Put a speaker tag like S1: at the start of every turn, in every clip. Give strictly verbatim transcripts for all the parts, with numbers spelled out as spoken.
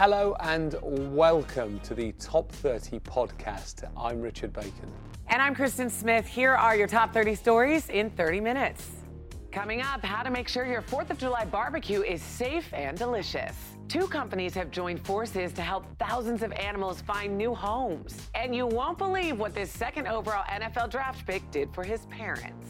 S1: Hello and welcome to the Top thirty podcast. I'm Richard Bacon.
S2: And I'm Kristen Smith. Here are your top thirty stories in thirty minutes. Coming up, how to make sure your fourth of July barbecue is safe and delicious. Two companies have joined forces to help thousands of animals find new homes. And you won't believe what this second overall N F L draft pick did for his parents.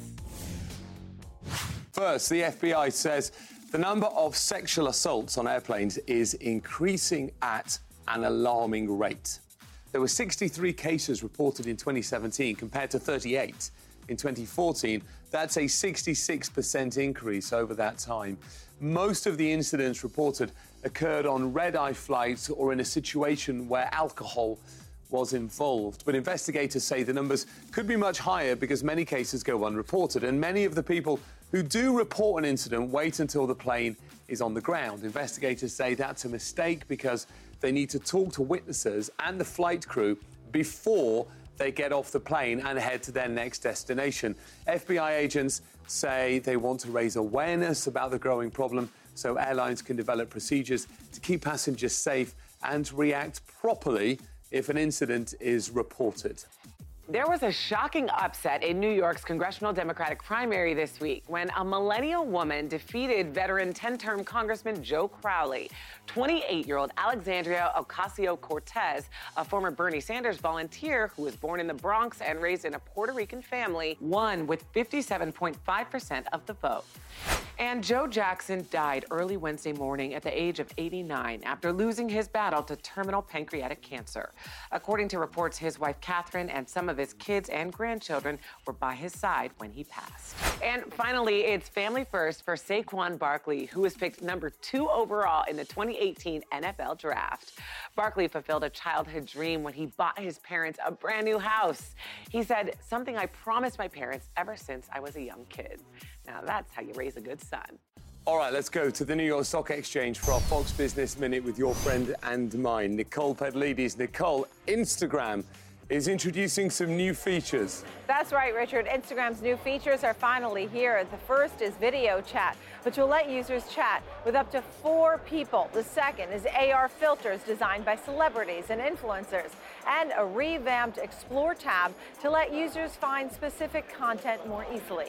S1: First, the F B I says the number of sexual assaults on airplanes is increasing at an alarming rate. There were sixty-three cases reported in twenty seventeen compared to thirty-eight in twenty fourteen. That's a sixty-six percent increase over that time. Most of the incidents reported occurred on red-eye flights or in a situation where alcohol was involved. But investigators say the numbers could be much higher because many cases go unreported, and many of the people who do report an incident wait until the plane is on the ground. Investigators say that's a mistake because they need to talk to witnesses and the flight crew before they get off the plane and head to their next destination. F B I agents say they want to raise awareness about the growing problem so airlines can develop procedures to keep passengers safe and react properly if an incident is reported.
S2: There was a shocking upset in New York's congressional Democratic primary this week when a millennial woman defeated veteran ten-term Congressman Joe Crowley. twenty-eight-year-old Alexandria Ocasio-Cortez, a former Bernie Sanders volunteer who was born in the Bronx and raised in a Puerto Rican family, won with fifty-seven point five percent of the vote. And Joe Jackson died early Wednesday morning at the age of eighty-nine after losing his battle to terminal pancreatic cancer. According to reports, his wife Catherine and some of his kids and grandchildren were by his side when he passed. And finally, it's family first for Saquon Barkley, who was picked number two overall in the twenty eighteen N F L Draft. Barkley fulfilled a childhood dream when he bought his parents a brand new house. He said, "Something I promised my parents ever since I was a young kid." Now that's how you raise a good son.
S1: All right, let's go to the New York Stock Exchange for our Fox Business Minute with your friend and mine, Nicole Pedlides. Nicole, Instagram is introducing some new features.
S3: That's right, Richard. Instagram's new features are finally here. The first is video chat, which will let users chat with up to four people. The second is A R filters designed by celebrities and influencers, and a revamped Explore tab to let users find specific content more easily.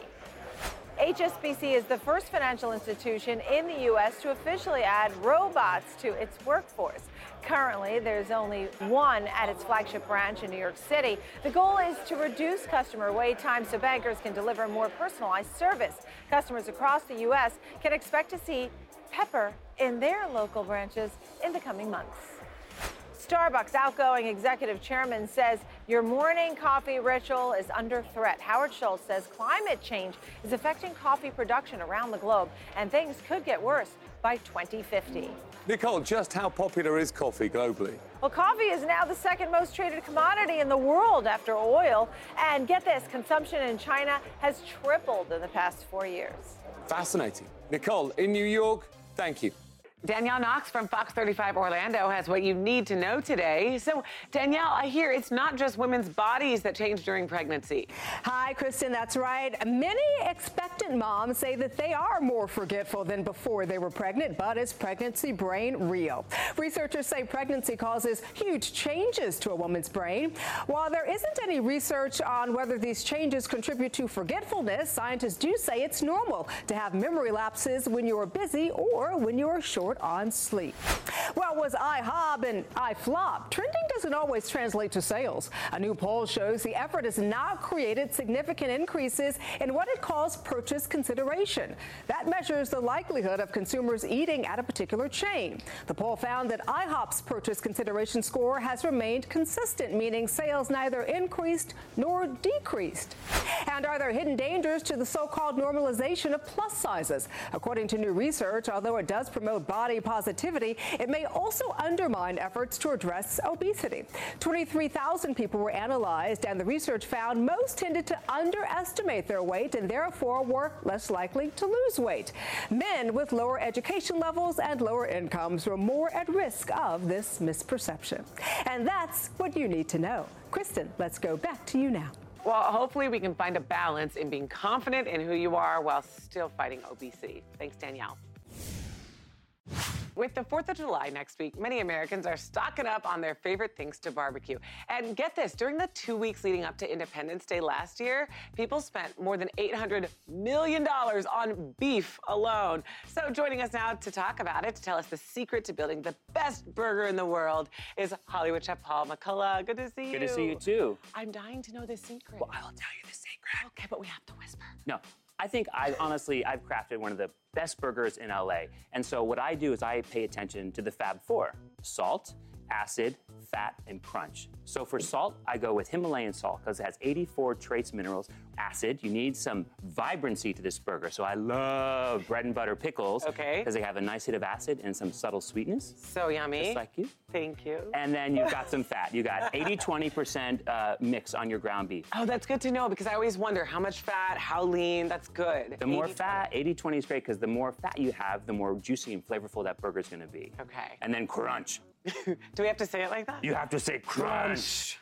S3: H S B C is the first financial institution in the U S to officially add robots to its workforce. Currently, there's only one at its flagship branch in New York City. The goal is to reduce customer wait times so bankers can deliver more personalized service. Customers across the U S can expect to see Pepper in their local branches in the coming months. Starbucks outgoing executive chairman says your morning coffee ritual is under threat. Howard Schultz says climate change is affecting coffee production around the globe, and things could get worse by twenty fifty.
S1: Nicole, just how popular is coffee globally?
S3: Well, coffee is now the second most traded commodity in the world after oil. And get this, consumption in China has tripled in the past four years.
S1: Fascinating. Nicole, in New York, thank you.
S2: Danielle Knox from Fox thirty-five Orlando has what you need to know today. So, Danielle, I hear it's not just women's bodies that change during pregnancy.
S4: Hi, Kristen, that's right. Many expectant moms say that they are more forgetful than before they were pregnant, but is pregnancy brain real? Researchers say pregnancy causes huge changes to a woman's brain. While there isn't any research on whether these changes contribute to forgetfulness, scientists do say it's normal to have memory lapses when you're busy or when you're short on sleep. Well, was iHob and iFlop? Trending doesn't always translate to sales. A new poll shows the effort has not created significant increases in what it calls purchase consideration. That measures the likelihood of consumers eating at a particular chain. The poll found that iHop's purchase consideration score has remained consistent, meaning sales neither increased nor decreased. And are there hidden dangers to the so-called normalization of plus sizes? According to new research, although it does promote body positivity, it may also undermine efforts to address obesity. twenty-three thousand people were analyzed, and the research found most tended to underestimate their weight and therefore were less likely to lose weight. Men with lower education levels and lower incomes were more at risk of this misperception. And that's what you need to know. Kristen, let's go back to you now.
S2: Well, hopefully we can find a balance in being confident in who you are while still fighting obesity. Thanks, Danielle. With the fourth of July next week, many Americans are stocking up on their favorite things to barbecue. And get this, during the two weeks leading up to Independence Day last year, people spent more than eight hundred million dollars on beef alone. So joining us now to talk about it, to tell us the secret to building the best burger in the world, is Hollywood chef Paul McCullough. Good to see you.
S5: Good to see you, too.
S2: I'm dying to know the secret.
S5: Well, I will tell you the secret.
S2: Okay, but we have to whisper.
S5: No. I think I honestly, I've crafted one of the best burgers in L A. And so what I do is I pay attention to the Fab Four: salt, acid, fat, and crunch. So for salt, I go with Himalayan salt because it has eighty-four trace minerals. Acid, you need some vibrancy to this burger. So I love bread and butter pickles.
S2: Okay.
S5: Because they have a nice hit of acid and some subtle sweetness.
S2: So yummy.
S5: Just like you.
S2: Thank you.
S5: And then you've got some fat. You got eighty twenty percent uh, mix on your ground beef.
S2: Oh, that's good to know because I always wonder how much fat, how lean. That's good.
S5: The more fat, eighty twenty is great because the more fat you have, the more juicy and flavorful that burger's gonna be.
S2: Okay.
S5: And then crunch.
S2: Do we have to say it like that?
S5: You have to say crunch.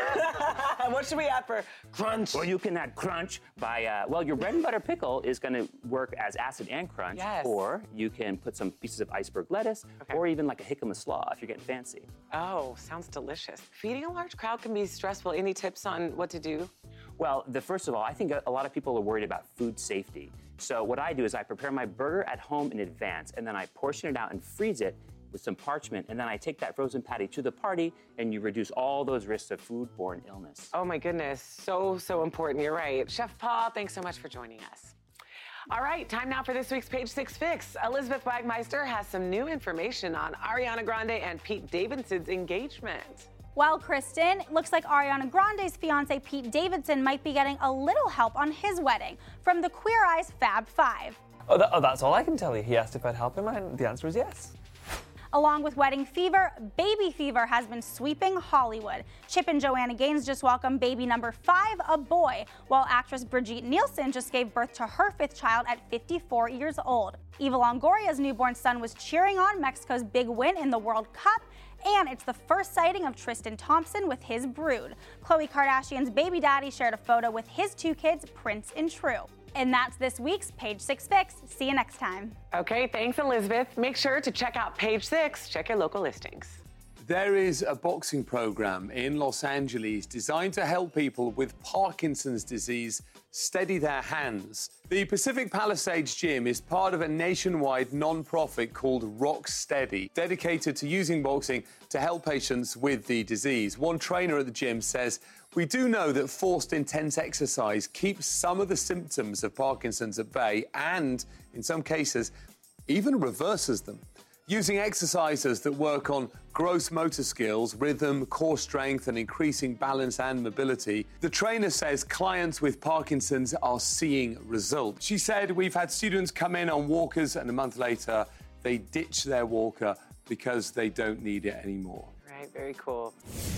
S2: What should we add for crunch?
S5: Well, you can add crunch by, uh, well, your bread and butter pickle is going to work as acid and crunch.
S2: Yes. Or
S5: you can put some pieces of iceberg lettuce,
S2: okay.
S5: or even like a jicama slaw if you're getting fancy.
S2: Oh, sounds delicious. Feeding a large crowd can be stressful. Any tips on what to do?
S5: Well, the first of all, I think a lot of people are worried about food safety. So what I do is I prepare my burger at home in advance, and then I portion it out and freeze it with some parchment, and then I take that frozen patty to the party, and you reduce all those risks of foodborne illness.
S2: Oh my goodness, so, so important, you're right. Chef Paul, thanks so much for joining us. All right, time now for this week's Page Six Fix. Elizabeth Wagmeister has some new information on Ariana Grande and Pete Davidson's engagement.
S6: Well, Kristen, it looks like Ariana Grande's fiance Pete Davidson might be getting a little help on his wedding from the Queer Eye's Fab Five.
S7: Oh, that, oh, that's all I can tell you. He asked if I'd help him, and the answer is yes.
S6: Along with wedding fever, baby fever has been sweeping Hollywood. Chip and Joanna Gaines just welcomed baby number five, a boy, while actress Brigitte Nielsen just gave birth to her fifth child at fifty-four years old. Eva Longoria's newborn son was cheering on Mexico's big win in the World Cup, and it's the first sighting of Tristan Thompson with his brood. Khloe Kardashian's baby daddy shared a photo with his two kids, Prince and True. And that's this week's Page Six Fix. See you next time.
S2: Okay, thanks, Elizabeth. Make sure to check out Page Six. Check your local listings.
S1: There is a boxing program in Los Angeles designed to help people with Parkinson's disease steady their hands. The Pacific Palisades Gym is part of a nationwide non-profit called Rock Steady, dedicated to using boxing to help patients with the disease. One trainer at the gym says, "We do know that forced intense exercise keeps some of the symptoms of Parkinson's at bay and, in some cases, even reverses them. Using exercises that work on gross motor skills, rhythm, core strength, and increasing balance and mobility, the trainer says clients with Parkinson's are seeing results." She said, "We've had students come in on walkers, and a month later, they ditch their walker because they don't need it anymore."
S2: Right, very cool.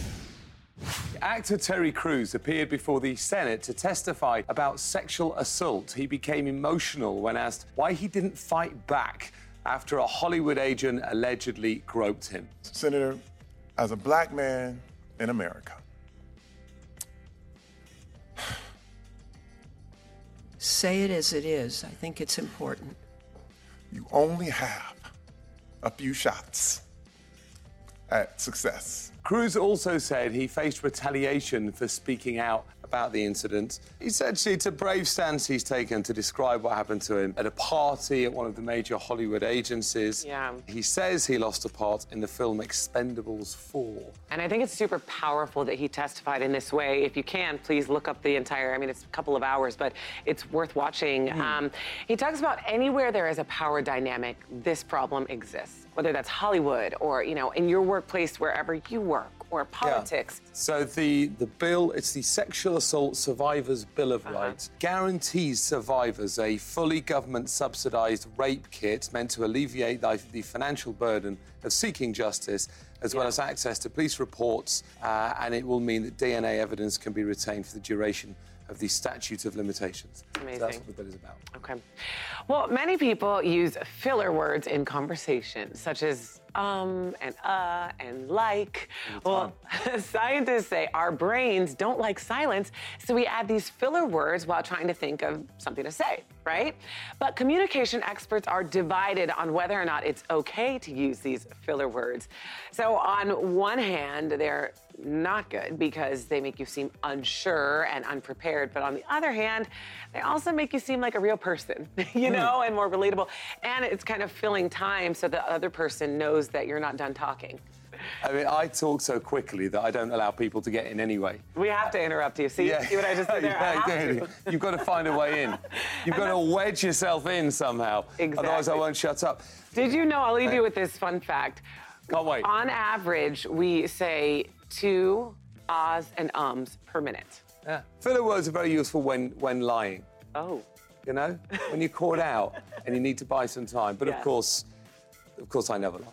S1: Actor Terry Crews appeared before the Senate to testify about sexual assault. He became emotional when asked why he didn't fight back after a Hollywood agent allegedly groped him.
S8: Senator, as a black man in America,
S9: say it as it is. I think it's important.
S8: You only have a few shots at success.
S1: Crews also said he faced retaliation for speaking out about the incident. He said it's a brave stance he's taken to describe what happened to him at a party at one of the major Hollywood agencies.
S2: Yeah.
S1: He says he lost a part in the film Expendables four.
S2: And I think it's super powerful that he testified in this way. If you can, please look up the entire, I mean, it's a couple of hours, but it's worth watching. Mm. Um, he talks about anywhere there is a power dynamic, this problem exists. Whether that's Hollywood or, you know, in your workplace, wherever you work, or politics.
S1: Yeah. So the, the bill, it's the Sexual Assault Survivors Bill of uh-huh. Rights, guarantees survivors a fully government-subsidized rape kit meant to alleviate the, the financial burden of seeking justice, as yeah. well as access to police reports, uh, and it will mean that D N A evidence can be retained for the duration of the statute of limitations.
S2: Amazing.
S1: So that's what the bill is about.
S2: Okay. Well, many people use filler words in conversation, such as um and uh and like. Well, scientists say our brains don't like silence, so we add these filler words while trying to think of something to say, right? But communication experts are divided on whether or not it's okay to use these filler words. So on one hand, they're not good because they make you seem unsure and unprepared. But on the other hand, they also make you seem like a real person, you know, and more relatable. And it's kind of filling time so the other person knows that you're not done talking.
S1: I mean, I talk so quickly that I don't allow people to get in anyway.
S2: We have to interrupt you. See,
S1: yeah.
S2: see what I just did there?
S1: yeah,
S2: I have
S1: you
S2: to.
S1: You've got to find a way in. You've got to wedge yourself in somehow.
S2: Exactly.
S1: Otherwise, I won't shut up.
S2: Did you know, I'll leave you with this fun fact.
S1: Can't wait.
S2: On average, we say two ahs and ums per minute.
S1: Yeah. Filler words are very useful when, when lying.
S2: Oh.
S1: You know, when you're caught out and you need to buy some time. But
S2: Yes.
S1: of course, of course, I never lie.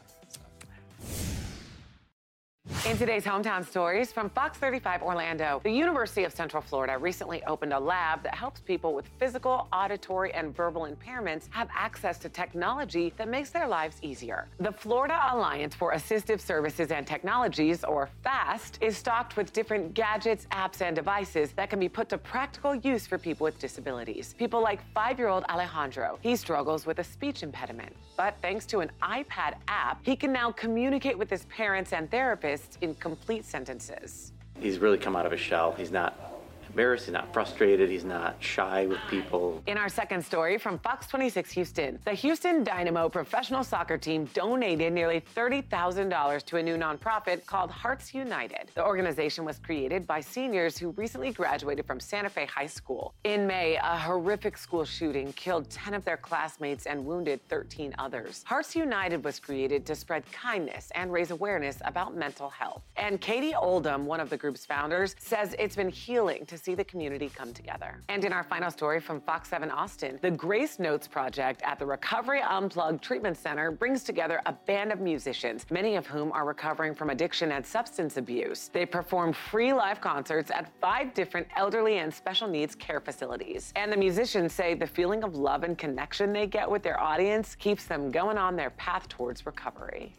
S2: In today's Hometown Stories from Fox thirty-five Orlando, the University of Central Florida recently opened a lab that helps people with physical, auditory, and verbal impairments have access to technology that makes their lives easier. The Florida Alliance for Assistive Services and Technologies, or FAST, is stocked with different gadgets, apps, and devices that can be put to practical use for people with disabilities. People like five-year-old Alejandro. He struggles with a speech impediment, but thanks to an iPad app, he can now communicate with his parents and therapists in complete sentences.
S10: He's really come out of his shell. He's not embarrassed, he's not frustrated, he's not shy with people.
S2: In our second story from Fox twenty-six Houston, the Houston Dynamo professional soccer team donated nearly thirty thousand dollars to a new nonprofit called Hearts United. The organization was created by seniors who recently graduated from Santa Fe High School. In May, a horrific school shooting killed ten of their classmates and wounded thirteen others. Hearts United was created to spread kindness and raise awareness about mental health. And Katie Oldham, one of the group's founders, says it's been healing to see the community come together. And in our final story from Fox seven Austin, the Grace Notes Project at the Recovery Unplugged Treatment Center brings together a band of musicians, many of whom are recovering from addiction and substance abuse. They perform free live concerts at five different elderly and special needs care facilities. And the musicians say the feeling of love and connection they get with their audience keeps them going on their path towards recovery.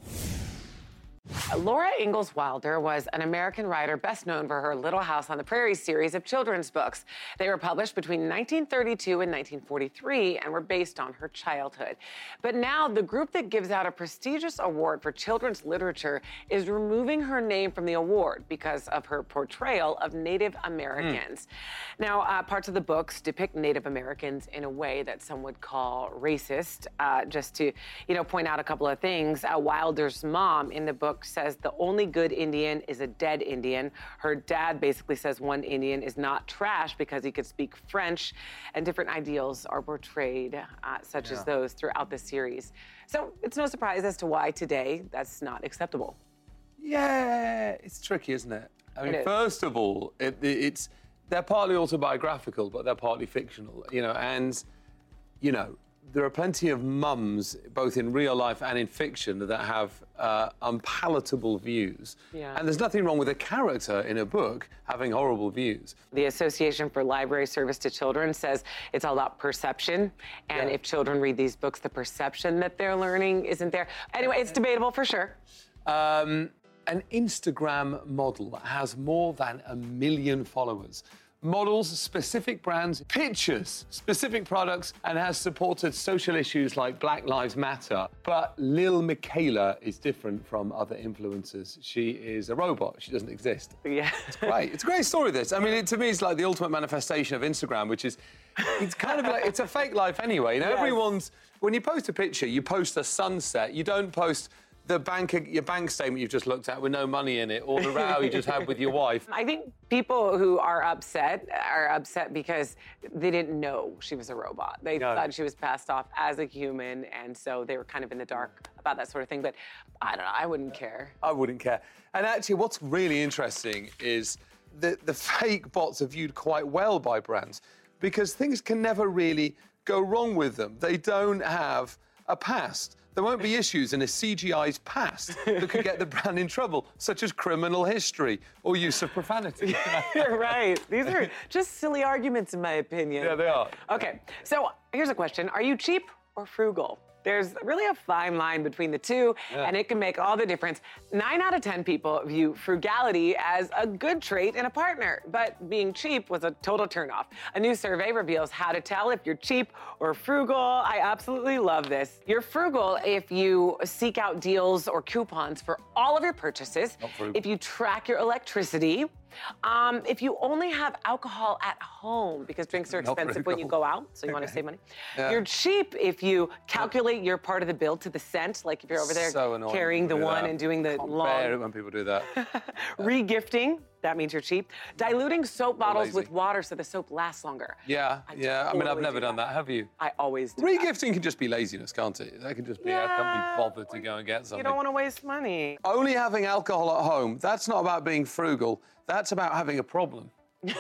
S2: Laura Ingalls Wilder was an American writer best known for her Little House on the Prairie series of children's books. They were published between nineteen thirty-two and nineteen forty-three and were based on her childhood. But now the group that gives out a prestigious award for children's literature is removing her name from the award because of her portrayal of Native Americans. Mm. Now, uh, parts of the books depict Native Americans in a way that some would call racist. Uh, just to, you know, point out a couple of things, uh, Wilder's mom in the book says the only good Indian is a dead Indian. Her dad basically says one Indian is not trash because he could speak French, and different ideals are portrayed, uh, such yeah. as those throughout the series. So it's no surprise as to why today that's not acceptable.
S1: Yeah, it's tricky, isn't it? I mean,
S2: It is.
S1: first of all, it, it's they're partly autobiographical, but they're partly fictional, you know, and, you know, there are plenty of mums, both in real life and in fiction, that have uh, unpalatable views.
S2: Yeah.
S1: And there's nothing wrong with a character in a book having horrible views.
S2: The Association for Library Service to Children says it's all about perception. And
S1: Yeah.
S2: if children read these books, the perception that they're learning isn't there. Anyway, it's debatable for sure.
S1: Um, an Instagram model has more than a million followers. Models specific brands, pictures, specific products, and has supported social issues like Black Lives Matter. But Lil Miquela is different from other influencers. She is a robot. She doesn't exist.
S2: Yeah.
S1: It's great. It's a great story, this. I mean, it, to me, it's like the ultimate manifestation of Instagram, which is, it's kind of like, it's a fake life anyway. You know,
S2: Yes.
S1: everyone's, when you post a picture, you post a sunset. You don't post the bank, your bank statement you've just looked at with no money in it, or the row you just had with your wife.
S2: I think people who are upset are upset because they didn't know she was a robot. They
S1: No.
S2: thought she was passed off as a human, and so they were kind of in the dark about that sort of thing. But I don't know, I wouldn't care.
S1: I wouldn't care. And actually, what's really interesting is that the fake bots are viewed quite well by brands because things can never really go wrong with them. They don't have a past. There won't be issues in a C G I's past that could get the brand in trouble, such as criminal history or use of profanity.
S2: You're right. These are just silly arguments, in my opinion.
S1: Yeah, they are.
S2: Okay, so here's a question. Are you cheap or frugal? There's really a fine line between the two, yeah. and it can make all the difference. Nine out of ten people view frugality as a good trait in a partner, but being cheap was a total turnoff. A new survey reveals how to tell if you're cheap or frugal. I absolutely love this. You're frugal if you seek out deals or coupons for all of your purchases, if you track your electricity, Um, if you only have alcohol at home, because drinks are expensive when you go out, so you want to save money. Yeah. You're cheap if you calculate your part of the bill to the cent, like if you're over there so carrying the one that. and doing the
S1: Can't
S2: long.
S1: Bear it when people do that.
S2: Regifting, that means you're cheap. Diluting soap bottles with water so the soap lasts longer.
S1: Yeah, I yeah. Totally I mean, I've never do done that. that. Have you?
S2: I always do.
S1: Regifting
S2: that.
S1: can just be laziness, can't it? That can just be,
S2: yeah.
S1: I can't be bothered to go and get something.
S2: You don't want to waste money.
S1: Only having alcohol at home, that's not about being frugal. That's about having a problem.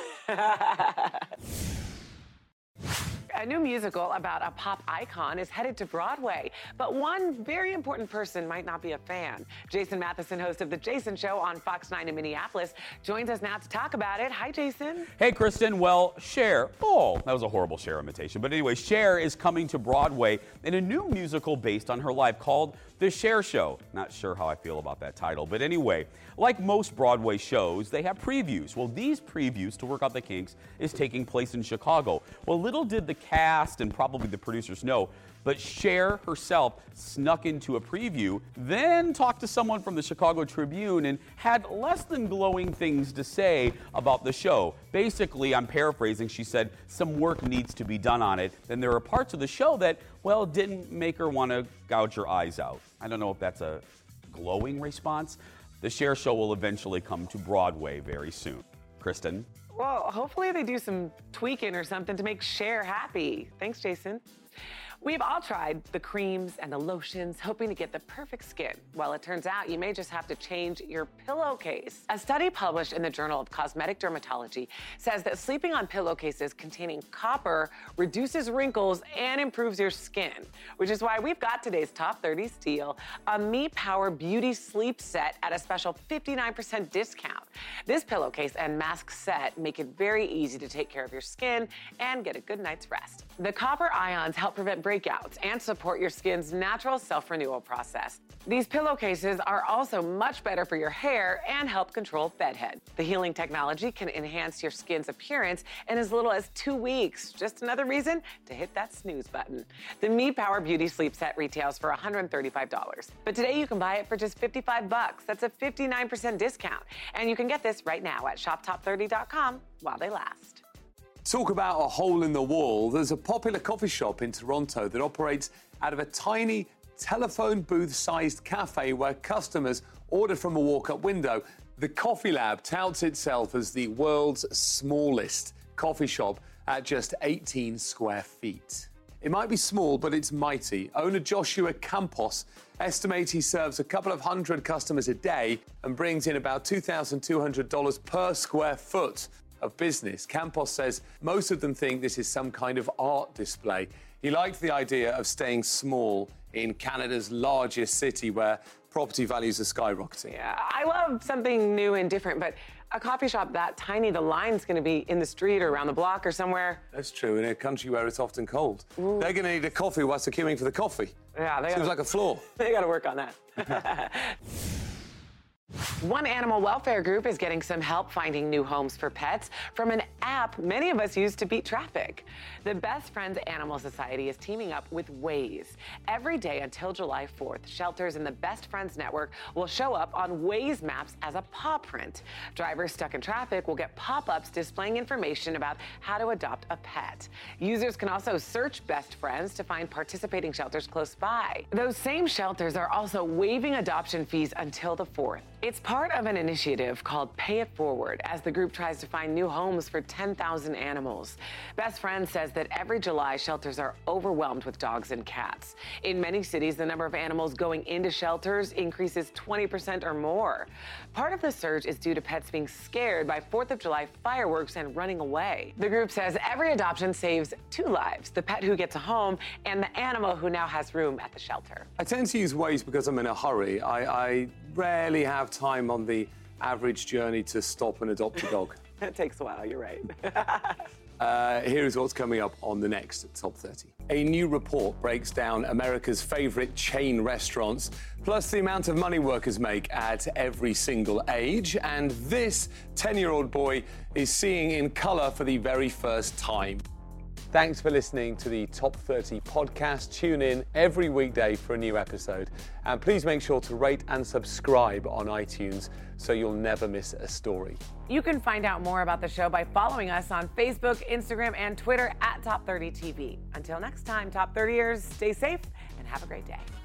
S2: A new musical about a pop icon is headed to Broadway, but one very important person might not be a fan. Jason Matheson, host of The Jason Show on Fox nine in Minneapolis, joins us now to talk about it. Hi, Jason.
S11: Hey, Kristen. Well, Cher, oh, that was a horrible Cher imitation. But anyway, Cher is coming to Broadway in a new musical based on her life called The Cher Show. Not sure how I feel about that title, but anyway, like most Broadway shows, they have previews. Well, these previews, to work out the kinks, is taking place in Chicago. Well, little did the cast and probably the producers know, but Cher herself snuck into a preview, then talked to someone from the Chicago Tribune and had less than glowing things to say about the show. Basically, I'm paraphrasing, she said some work needs to be done on it. Then there are parts of the show that, well, didn't make her want to gouge her eyes out. I don't know if that's a glowing response. The Cher Show will eventually come to Broadway very soon. Kristen?
S2: Well, hopefully they do some tweaking or something to make Cher happy. Thanks, Jason. We've all tried the creams and the lotions, hoping to get the perfect skin. Well, it turns out you may just have to change your pillowcase. A study published in the Journal of Cosmetic Dermatology says that sleeping on pillowcases containing copper reduces wrinkles and improves your skin, which is why we've got today's Top thirty steal, a Me Power Beauty Sleep Set at a special fifty-nine percent discount. This pillowcase and mask set make it very easy to take care of your skin and get a good night's rest. The copper ions help prevent breakouts and support your skin's natural self-renewal process. These pillowcases are also much better for your hair and help control bedhead. The healing technology can enhance your skin's appearance in as little as two weeks. Just another reason to hit that snooze button. The Me Power Beauty Sleep Set retails for one hundred thirty-five dollars. But today you can buy it for just fifty-five bucks. That's a fifty-nine percent discount. And you can get this right now at shop top thirty dot com while they last.
S1: Talk about a hole in the wall. There's a popular coffee shop in Toronto that operates out of a tiny telephone booth-sized cafe where customers order from a walk-up window. The Coffee Lab touts itself as the world's smallest coffee shop at just eighteen square feet. It might be small, but it's mighty. Owner Joshua Campos estimates he serves a couple of hundred customers a day and brings in about two thousand two hundred dollars per square foot of business. Campos says most of them think this is some kind of art display. He liked the idea of staying small in Canada's largest city where property values are skyrocketing.
S2: Yeah, I love something new and different, but a coffee shop that tiny, the line's going to be in the street or around the block or somewhere.
S1: That's true, in a country where it's often cold. Ooh. They're going to need a coffee whilst they're queuing for the coffee.
S2: Yeah, they
S1: Seems
S2: gotta,
S1: like a flaw.
S2: They got to work on that. One animal welfare group is getting some help finding new homes for pets from an app many of us use to beat traffic. The Best Friends Animal Society is teaming up with Waze. Every day until July fourth, shelters in the Best Friends network will show up on Waze maps as a paw print. Drivers stuck in traffic will get pop-ups displaying information about how to adopt a pet. Users can also search Best Friends to find participating shelters close by. Those same shelters are also waiving adoption fees until the fourth. It's part of an initiative called Pay It Forward as the group tries to find new homes for ten thousand animals. Best Friends says that every July, shelters are overwhelmed with dogs and cats. In many cities, the number of animals going into shelters increases twenty percent or more. Part of the surge is due to pets being scared by fourth of July fireworks and running away. The group says every adoption saves two lives, the pet who gets a home and the animal who now has room at the shelter.
S1: I tend to use Waze because I'm in a hurry. I, I rarely have time on the average journey to stop and adopt a dog.
S2: It takes a while, you're right.
S1: Uh, here is what's coming up on the next Top thirty. A new report breaks down America's favorite chain restaurants, plus the amount of money workers make at every single age. And this ten-year-old boy is seeing in color for the very first time. Thanks for listening to the Top thirty podcast. Tune in every weekday for a new episode. And please make sure to rate and subscribe on iTunes so you'll never miss a story.
S2: You can find out more about the show by following us on Facebook, Instagram, and Twitter at Top thirty T V. Until next time, Top thirtyers, stay safe and have a great day.